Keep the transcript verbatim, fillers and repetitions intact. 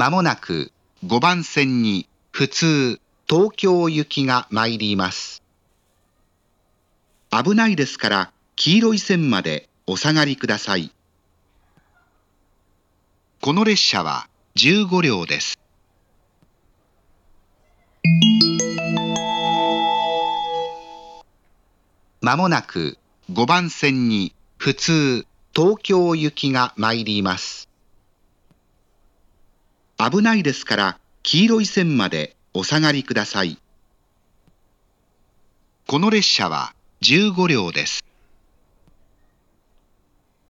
まもなくごばん線に普通東京行きが参ります。危ないですから黄色い線までお下がりください。この列車はじゅうごりょうです。まもなくごばん線に普通東京行きが参ります。危ないですから黄色い線までお下がりください。この列車はじゅうごりょうです。